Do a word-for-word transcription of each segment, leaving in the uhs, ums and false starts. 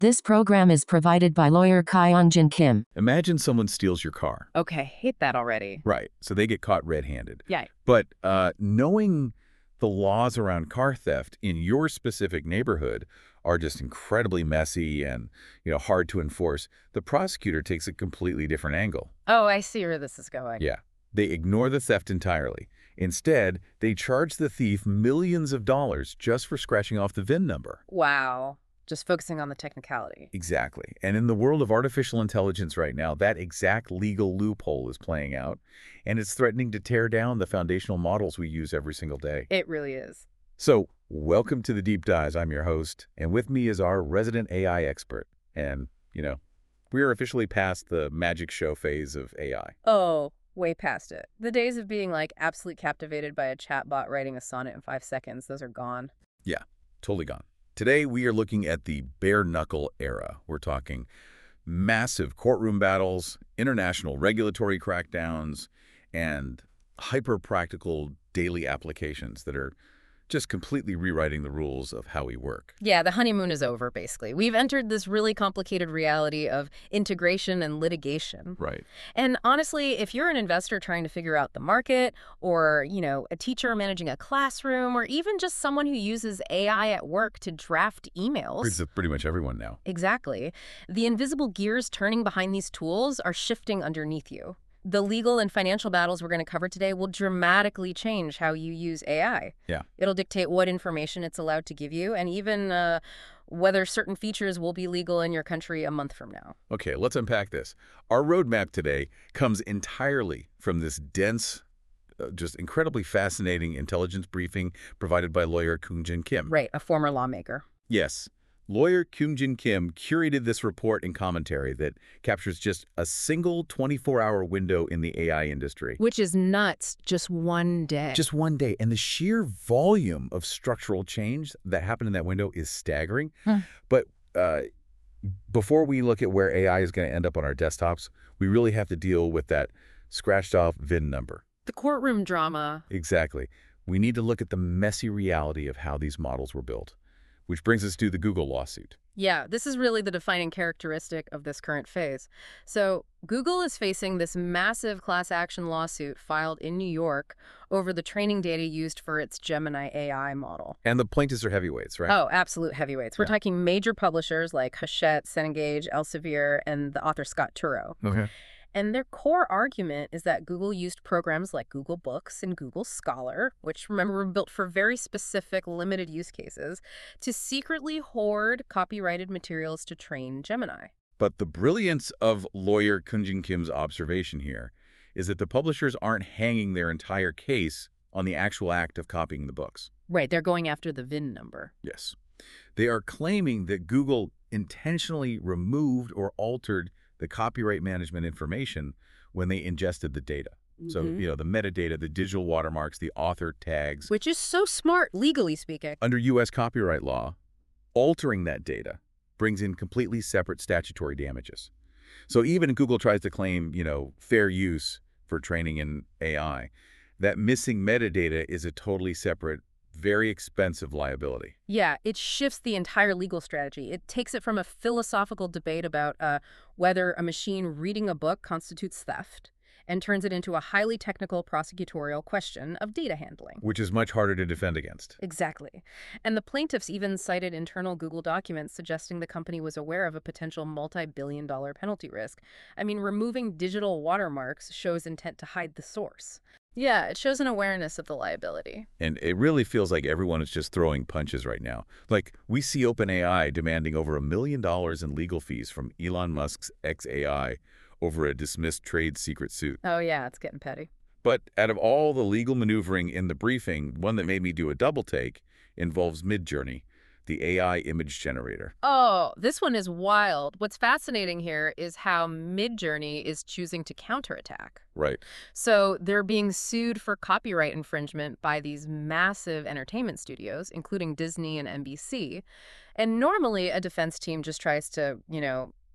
This program is provided by lawyer Kyung-Jin Kim. Imagine someone steals your car. Okay, hate that already. Right, so they get caught red-handed. Yeah. But uh, knowing the laws around car theft in your specific neighborhood are just incredibly messy and, you know, hard to enforce, the prosecutor takes a completely different angle. Oh, I see where this is going. Yeah. They ignore the theft entirely. Instead, they charge the thief millions of dollars just for scratching off the V I N number. Wow. Just focusing on the technicality. Exactly. And in the world of artificial intelligence right now, that exact legal loophole is playing out, and it's threatening to tear down the foundational models we use every single day. It really is. So, welcome to the Deep Dives. I'm your host, and with me is our resident A I expert. And, you know, we are officially past the magic show phase of A I. Oh, way past it. The days of being, like, absolutely captivated by a chatbot writing a sonnet in five seconds, those are gone. Yeah, totally gone. Today, we are looking at the bare-knuckle era. We're talking massive courtroom battles, international regulatory crackdowns, and hyper-practical daily applications that are just completely rewriting the rules of how we work. Yeah, the honeymoon is over, basically. We've entered this really complicated reality of integration and litigation. Right. And honestly, if you're an investor trying to figure out the market, or, you know, a teacher managing a classroom, or even just someone who uses A I at work to draft emails. It's pretty much everyone now. Exactly. The invisible gears turning behind these tools are shifting underneath you. The legal and financial battles we're going to cover today will dramatically change how you use A I. Yeah. It'll dictate what information it's allowed to give you, and even uh, whether certain features will be legal in your country a month from now. Okay, let's unpack this. Our roadmap today comes entirely from this dense, uh, just incredibly fascinating intelligence briefing provided by lawyer Kyung-Jin Kim. Right, a former lawmaker. Yes. Lawyer Kyung-Jin Kim curated this report and commentary that captures just a single twenty-four hour window in the A I industry. Which is nuts, just one day. Just one day. And the sheer volume of structural change that happened in that window is staggering. Hmm. But uh, before we look at where A I is going to end up on our desktops, we really have to deal with that scratched off V I N number. The courtroom drama. Exactly. We need to look at the messy reality of how these models were built. Which brings us to the Google lawsuit. Yeah, this is really the defining characteristic of this current phase. So Google is facing this massive class action lawsuit filed in New York over the training data used for its Gemini A I model. And the plaintiffs are heavyweights, right? Oh, absolute heavyweights. We're Yeah. talking major publishers like Hachette, Cengage, Elsevier, and the author Scott Turow. Okay. And their core argument is that Google used programs like Google Books and Google Scholar, which, remember, were built for very specific, limited use cases, to secretly hoard copyrighted materials to train Gemini. But the brilliance of lawyer Kyung-Jin Kim's observation here is that the publishers aren't hanging their entire case on the actual act of copying the books. Right, they're going after the V I N number. Yes. They are claiming that Google intentionally removed or altered the copyright management information when they ingested the data. So, Mhm. you know, the metadata, the digital watermarks, the author tags. Which is so smart, legally speaking. Under U S copyright law, altering that data brings in completely separate statutory damages. So even if Google tries to claim, you know, fair use for training in A I, that missing metadata is a totally separate, very expensive liability. Yeah, it shifts the entire legal strategy. It takes it from a philosophical debate about uh, whether a machine reading a book constitutes theft and turns it into a highly technical prosecutorial question of data handling. Which is much harder to defend against. Exactly. And the plaintiffs even cited internal Google documents suggesting the company was aware of a potential multi-billion dollar penalty risk. I mean, removing digital watermarks shows intent to hide the source. Yeah, it shows an awareness of the liability. And it really feels like everyone is just throwing punches right now. Like, we see OpenAI demanding over a million dollars in legal fees from Elon Musk's xAI over a dismissed trade secret suit. Oh yeah, it's getting petty. But out of all the legal maneuvering in the briefing, one that made me do a double take involves Midjourney, the A I image generator. Oh, this one is wild. What's fascinating here is how Midjourney is choosing to counterattack. Right. So they're being sued for copyright infringement by these massive entertainment studios, including Disney and N B C. And normally a defense team just tries to, you know,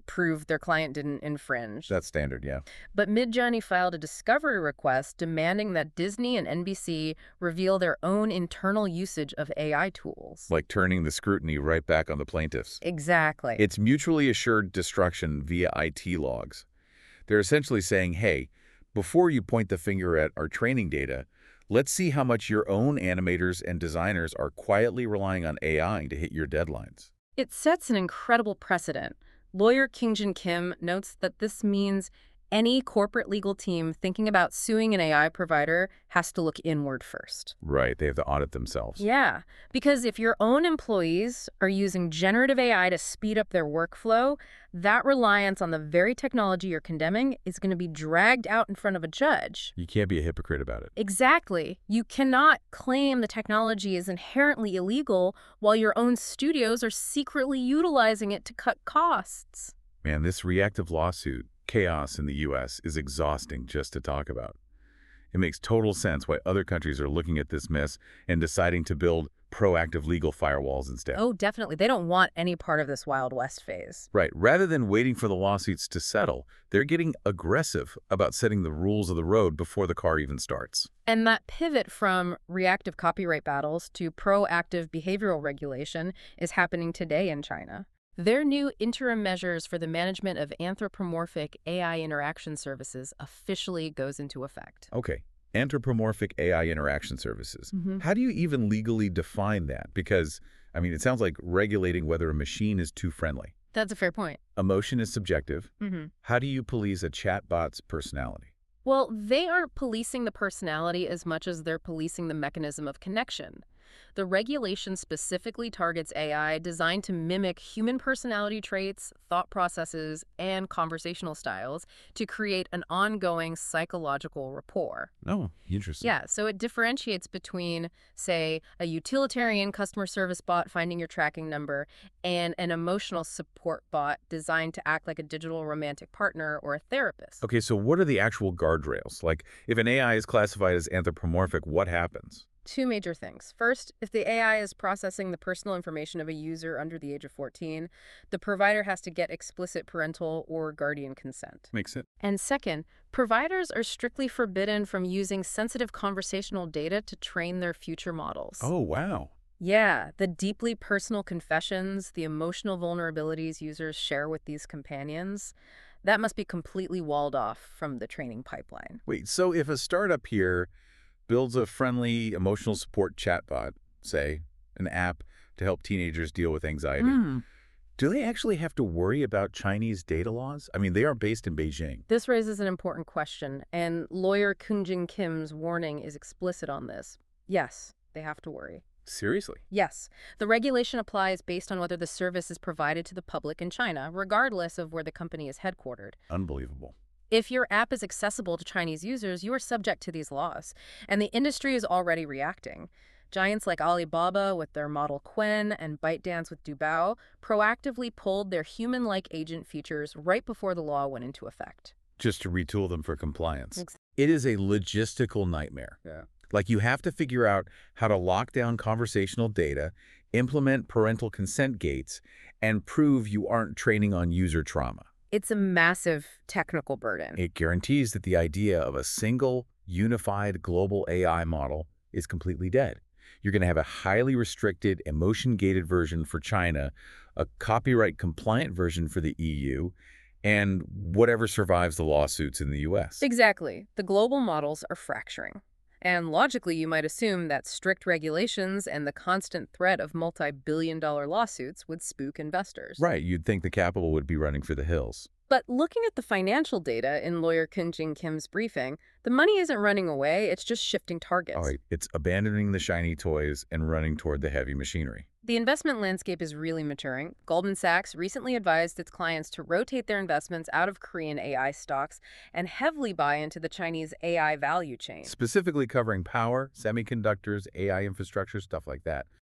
prove their client didn't infringe. That's standard, yeah. But Midjourney filed a discovery request demanding that Disney and N B C reveal their own internal usage of A I tools. Like turning the scrutiny right back on the plaintiffs. Exactly. It's mutually assured destruction via I T logs. They're essentially saying, hey, before you point the finger at our training data, let's see how much your own animators and designers are quietly relying on A I to hit your deadlines. It sets an incredible precedent. Lawyer Kyungjin Kim notes that this means any corporate legal team thinking about suing an A I provider has to look inward first. Right, they have to audit themselves. Yeah, because if your own employees are using generative A I to speed up their workflow, that reliance on the very technology you're condemning is going to be dragged out in front of a judge. You can't be a hypocrite about it. Exactly. You cannot claim the technology is inherently illegal while your own studios are secretly utilizing it to cut costs. Man, this reactive lawsuit chaos in the U S is exhausting just to talk about. It makes total sense why other countries are looking at this mess and deciding to build proactive legal firewalls instead. Oh, definitely. They don't want any part of this Wild West phase. Right. Rather than waiting for the lawsuits to settle, they're getting aggressive about setting the rules of the road before the car even starts. And that pivot from reactive copyright battles to proactive behavioral regulation is happening today in China. Their new interim measures for the management of anthropomorphic A I interaction services officially goes into effect. Okay. Anthropomorphic A I interaction services. Mm-hmm. How do you even legally define that? Because, I mean, it sounds like regulating whether a machine is too friendly. That's a fair point. Emotion is subjective. Mm-hmm. How do you police a chatbot's personality? Well, they aren't policing the personality as much as they're policing the mechanism of connection. The regulation specifically targets A I designed to mimic human personality traits, thought processes, and conversational styles to create an ongoing psychological rapport. Oh, interesting. Yeah, so it differentiates between, say, a utilitarian customer service bot finding your tracking number and an emotional support bot designed to act like a digital romantic partner or a therapist. Okay, so what are the actual guardrails? Like, if an A I is classified as anthropomorphic, what happens? Two major things. First, if the A I is processing the personal information of a user under the age of fourteen, the provider has to get explicit parental or guardian consent. Makes sense. And second, providers are strictly forbidden from using sensitive conversational data to train their future models. Oh, wow. Yeah, the deeply personal confessions, the emotional vulnerabilities users share with these companions, that must be completely walled off from the training pipeline. Wait, so if a startup here builds a friendly emotional support chatbot, say, an app to help teenagers deal with anxiety, Mm. do they actually have to worry about Chinese data laws? I mean, they are based in Beijing. This raises an important question, and lawyer Kyungjin Kim's warning is explicit on this. Yes, they have to worry. Seriously? Yes, the regulation applies based on whether the service is provided to the public in China, regardless of where the company is headquartered. Unbelievable. If your app is accessible to Chinese users, you are subject to these laws, and the industry is already reacting. Giants like Alibaba with their model Qwen and ByteDance with Dubao proactively pulled their human-like agent features right before the law went into effect. Just to retool them for compliance. Ex- It is a logistical nightmare. Yeah. Like, you have to figure out how to lock down conversational data, implement parental consent gates, and prove you aren't training on user trauma. It's a massive technical burden. It guarantees that the idea of a single, unified global A I model is completely dead. You're going to have a highly restricted, emotion-gated version for China, a copyright-compliant version for the E U, and whatever survives the lawsuits in the U S. Exactly. The global models are fracturing. And logically, you might assume that strict regulations and the constant threat of multi-billion dollar lawsuits would spook investors. Right, you'd think the capital would be running for the hills. But looking at the financial data in lawyer Kyungjin Kim's briefing, the money isn't running away, it's just shifting targets. All right, it's abandoning the shiny toys and running toward the heavy machinery. The investment landscape is really maturing. Goldman Sachs recently advised its clients to rotate their investments out of Korean A I stocks and heavily buy into the Chinese A I value chain. Specifically covering power, semiconductors, A I infrastructure, stuff like that.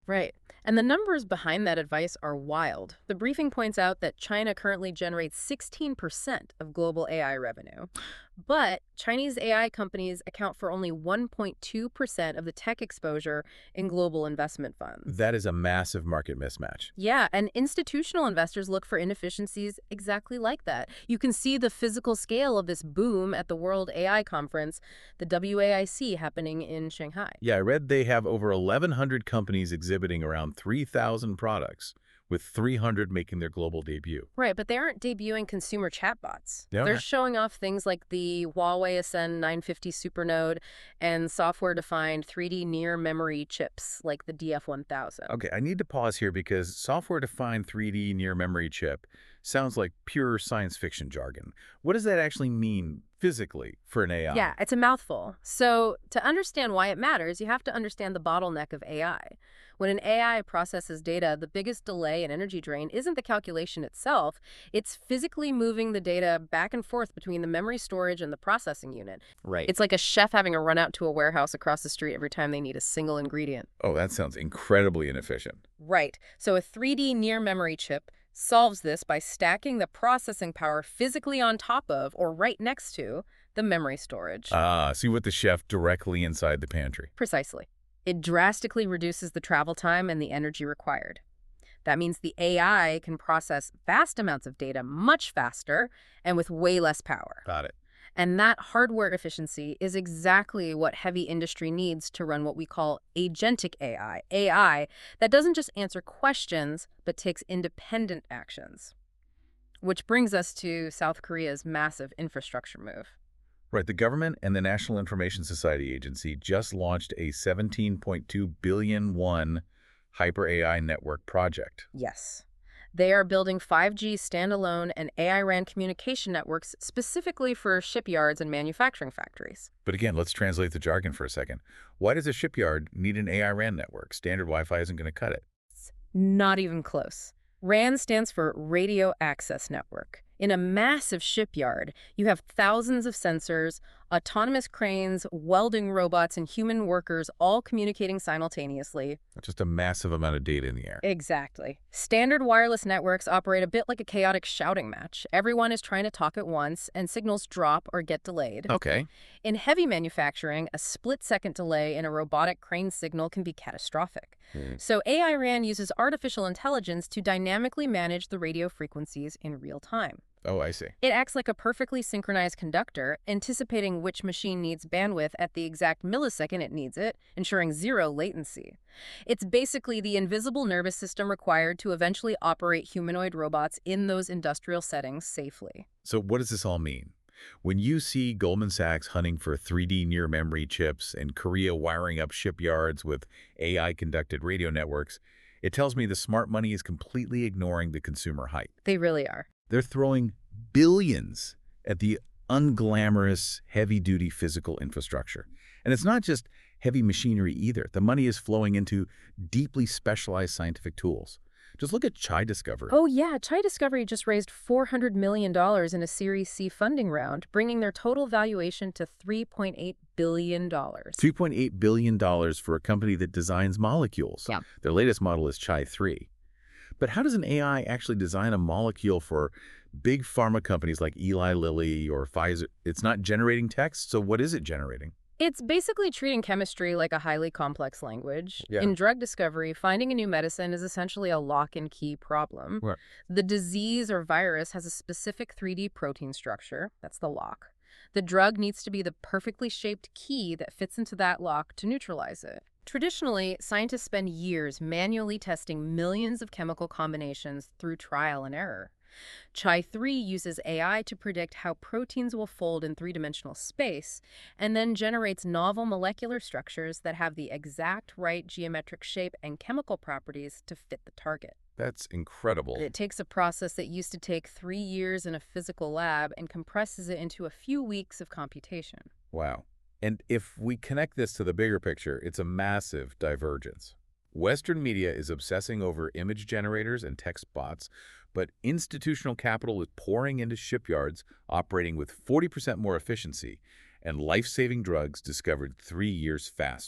Right. And the numbers behind that advice are wild. The briefing points out that China currently generates sixteen percent of global A I revenue. But Chinese A I companies account for only one point two percent of the tech exposure in global investment funds. That is a massive market mismatch. Yeah, and institutional investors look for inefficiencies exactly like that. You can see the physical scale of this boom at the World A I Conference, the W A I C, happening in Shanghai. Yeah, I read they have over eleven hundred companies exhibiting around three thousand products, with three hundred making their global debut. Right, but they aren't debuting consumer chatbots. They They're aren't. showing off things like the Huawei Ascend nine fifty Supernode and software-defined three D near-memory chips like the D F one thousand. Okay, I need to pause here because software-defined three D near-memory chip sounds like pure science fiction jargon. What does that actually mean physically for an A I? Yeah, it's a mouthful. So to understand why it matters, you have to understand the bottleneck of A I. When an A I processes data, the biggest delay and energy drain isn't the calculation itself, it's physically moving the data back and forth between the memory storage and the processing unit. Right. It's like a chef having a run out to a warehouse across the street every time they need a single ingredient. Oh, that sounds incredibly inefficient. Right. So a three D near-memory chip solves this by stacking the processing power physically on top of or right next to the memory storage. Ah, see what the chef directly inside the pantry. Precisely. It drastically reduces the travel time and the energy required. That means the A I can process vast amounts of data much faster and with way less power. Got it. And that hardware efficiency is exactly what heavy industry needs to run what we call agentic A I, A I that doesn't just answer questions, but takes independent actions. Which brings us to South Korea's massive infrastructure move. Right, the government and the National Information Society Agency just launched a seventeen point two billion won Hyper A I network project. Yes. They are building five G standalone and A I RAN communication networks specifically for shipyards and manufacturing factories. But again, let's translate the jargon for a second. Why does a shipyard need an A I RAN network? Standard Wi-Fi isn't going to cut it. Not even close. RAN stands for Radio Access Network. In a massive shipyard, you have thousands of sensors, autonomous cranes, welding robots, and human workers all communicating simultaneously. Just a massive amount of data in the air. Exactly. Standard wireless networks operate a bit like a chaotic shouting match. Everyone is trying to talk at once, and signals drop or get delayed. Okay. In heavy manufacturing, a split-second delay in a robotic crane signal can be catastrophic. Hmm. So A I RAN uses artificial intelligence to dynamically manage the radio frequencies in real time. Oh, I see. It acts like a perfectly synchronized conductor, anticipating which machine needs bandwidth at the exact millisecond it needs it, ensuring zero latency. It's basically the invisible nervous system required to eventually operate humanoid robots in those industrial settings safely. So what does this all mean? When you see Goldman Sachs hunting for three D near-memory chips and Korea wiring up shipyards with A I-conducted radio networks, it tells me the smart money is completely ignoring the consumer hype. They really are. They're throwing billions at the unglamorous, heavy-duty physical infrastructure. And it's not just heavy machinery either. The money is flowing into deeply specialized scientific tools. Just look at Chai Discovery. Oh yeah, Chai Discovery just raised four hundred million dollars in a Series C funding round, bringing their total valuation to three point eight billion dollars. three point eight billion dollars for a company that designs molecules. Yeah. Their latest model is Chai three. But how does an A I actually design a molecule for big pharma companies like Eli Lilly or Pfizer? It's not generating text, so what is it generating? It's basically treating chemistry like a highly complex language. Yeah. In drug discovery, finding a new medicine is essentially a lock-and-key problem. Right. The disease or virus has a specific three D protein structure. That's the lock. The drug needs to be the perfectly shaped key that fits into that lock to neutralize it. Traditionally, scientists spend years manually testing millions of chemical combinations through trial and error. Chai three uses A I to predict how proteins will fold in three-dimensional space and then generates novel molecular structures that have the exact right geometric shape and chemical properties to fit the target. That's incredible. It takes a process that used to take three years in a physical lab and compresses it into a few weeks of computation. Wow. And if we connect this to the bigger picture, it's a massive divergence. Western media is obsessing over image generators and text bots, but institutional capital is pouring into shipyards operating with forty percent more efficiency and life-saving drugs discovered three years faster.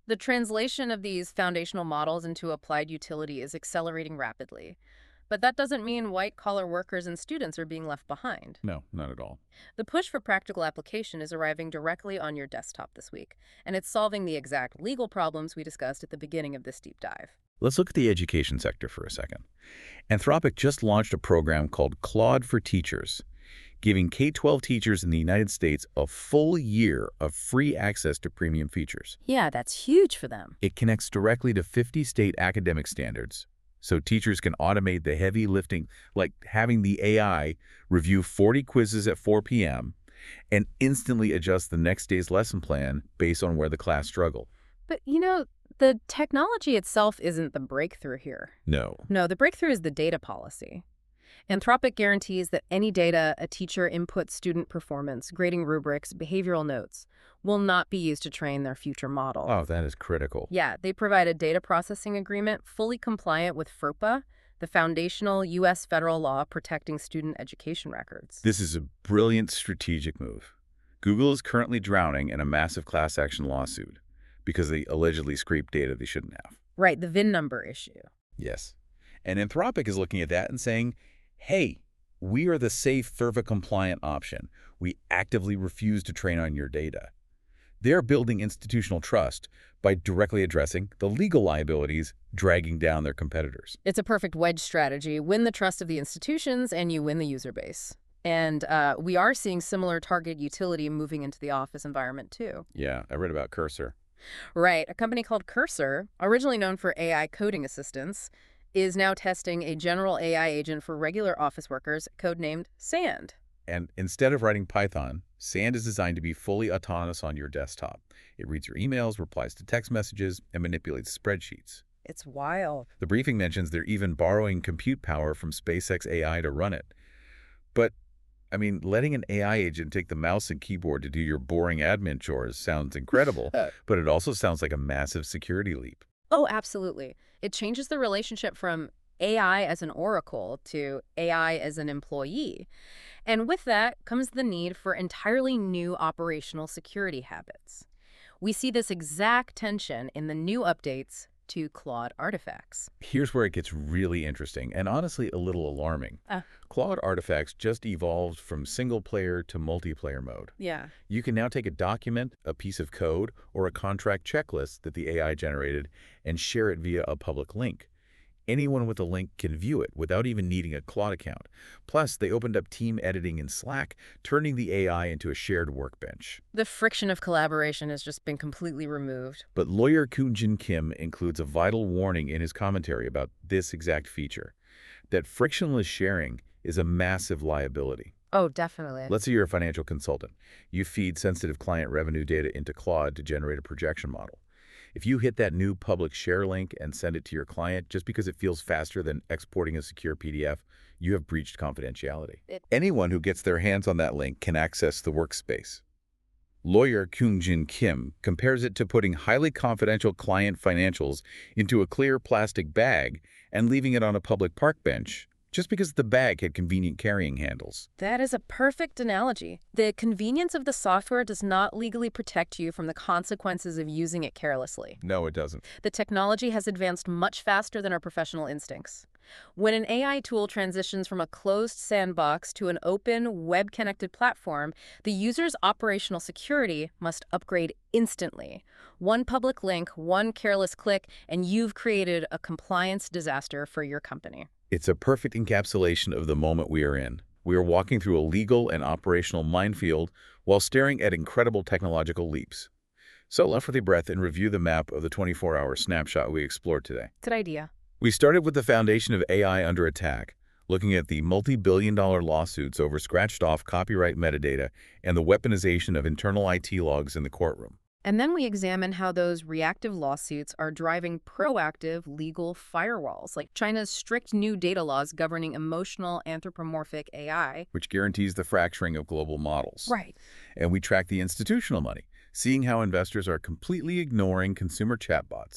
The translation of these foundational models into applied utility is accelerating rapidly. But that doesn't mean white-collar workers and students are being left behind. No, not at all. The push for practical application is arriving directly on your desktop this week, and it's solving the exact legal problems we discussed at the beginning of this deep dive. Let's look at the education sector for a second. Anthropic just launched a program called Claude for Teachers, giving K twelve teachers in the United States a full year of free access to premium features. Yeah, that's huge for them. It connects directly to fifty state academic standards, so teachers can automate the heavy lifting, like having the A I review forty quizzes at four p m and instantly adjust the next day's lesson plan based on where the class struggled. But, you know, the technology itself isn't the breakthrough here. No. No, the breakthrough is the data policy. Anthropic guarantees that any data a teacher inputs student performance, grading rubrics, behavioral notes, will not be used to train their future model. Oh, that is critical. Yeah, they provide a data processing agreement fully compliant with FERPA, the foundational U S federal law protecting student education records. This is a brilliant strategic move. Google is currently drowning in a massive class action lawsuit because they allegedly scraped data they shouldn't have. Right, the V I N number issue. Yes. And Anthropic is looking at that and saying, hey, we are the safe FERPA-compliant option. We actively refuse to train on your data. They're building institutional trust by directly addressing the legal liabilities dragging down their competitors. It's a perfect wedge strategy. Win the trust of the institutions and you win the user base. And uh, we are seeing similar target utility moving into the office environment too. Yeah, I read about Cursor. Right. A company called Cursor, originally known for A I coding assistance, is now testing a general A I agent for regular office workers, codenamed Sand. And instead of writing Python, Sand is designed to be fully autonomous on your desktop. It reads your emails, replies to text messages, and manipulates spreadsheets. It's wild. The briefing mentions they're even borrowing compute power from SpaceX A I to run it. But, I mean, letting an A I agent take the mouse and keyboard to do your boring admin chores sounds incredible, but it also sounds like a massive security leap. Oh, absolutely. It changes the relationship from A I as an oracle to A I as an employee. And with that comes the need for entirely new operational security habits. We see this exact tension in the new updates to Claude Artifacts. Here's where it gets really interesting and honestly a little alarming. Uh. Claude Artifacts just evolved from single-player to multiplayer mode. Yeah. You can now take a document, a piece of code, or a contract checklist that the A I generated and share it via a public link. Anyone with a link can view it without even needing a Claude account. Plus, they opened up team editing in Slack, turning the A I into a shared workbench. The friction of collaboration has just been completely removed. But lawyer Koon-Jin Kim includes a vital warning in his commentary about this exact feature, that frictionless sharing is a massive liability. Oh, definitely. Let's say you're a financial consultant. You feed sensitive client revenue data into Claude to generate a projection model. If you hit that new public share link and send it to your client just because it feels faster than exporting a secure P D F, you have breached confidentiality. It Anyone who gets their hands on that link can access the workspace. Lawyer Koon-Jin Kim compares it to putting highly confidential client financials into a clear plastic bag and leaving it on a public park bench just because the bag had convenient carrying handles. That is a perfect analogy. The convenience of the software does not legally protect you from the consequences of using it carelessly. No, it doesn't. The technology has advanced much faster than our professional instincts. When an A I tool transitions from a closed sandbox to an open, web-connected platform, the user's operational security must upgrade instantly. One public link, one careless click, and you've created a compliance disaster for your company. It's a perfect encapsulation of the moment we are in. We are walking through a legal and operational minefield while staring at incredible technological leaps. So left with a breath and review the map of the twenty-four hour snapshot we explored today. Good idea. We started with the foundation of A I under attack, looking at the multi-billion dollar lawsuits over scratched-off copyright metadata and the weaponization of internal I T logs in the courtroom. And then we examine how those reactive lawsuits are driving proactive legal firewalls, like China's strict new data laws governing emotional anthropomorphic A I. Which guarantees the fracturing of global models. Right. And we track the institutional money, seeing how investors are completely ignoring consumer chatbots,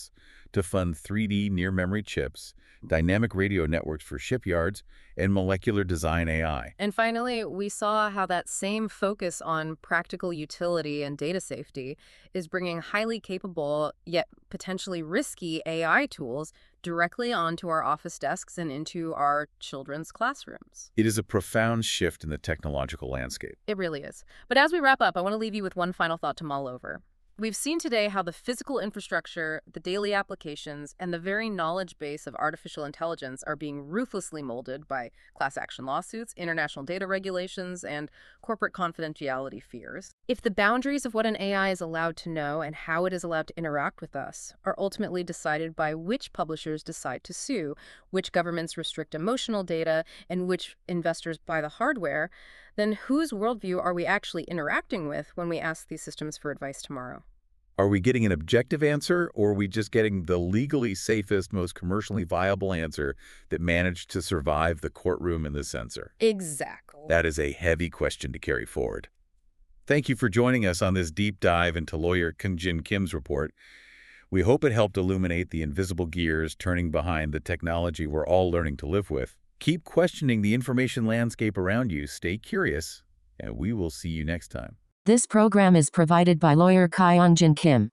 to fund three D near-memory chips, dynamic radio networks for shipyards, and molecular design A I. And finally, we saw how that same focus on practical utility and data safety is bringing highly capable, yet potentially risky A I tools directly onto our office desks and into our children's classrooms. It is a profound shift in the technological landscape. It really is. But as we wrap up, I want to leave you with one final thought to mull over. We've seen today how the physical infrastructure, the daily applications, and the very knowledge base of artificial intelligence are being ruthlessly molded by class action lawsuits, international data regulations, and corporate confidentiality fears. If the boundaries of what an A I is allowed to know and how it is allowed to interact with us are ultimately decided by which publishers decide to sue, which governments restrict emotional data, and which investors buy the hardware, then whose worldview are we actually interacting with when we ask these systems for advice tomorrow? Are we getting an objective answer, or are we just getting the legally safest, most commercially viable answer that managed to survive the courtroom and the censor? Exactly. That is a heavy question to carry forward. Thank you for joining us on this deep dive into lawyer Kyung-Jin Kim's report. We hope it helped illuminate the invisible gears turning behind the technology we're all learning to live with. Keep questioning the information landscape around you, stay curious, and we will see you next time. This program is provided by lawyer Kyung-Jin Kim.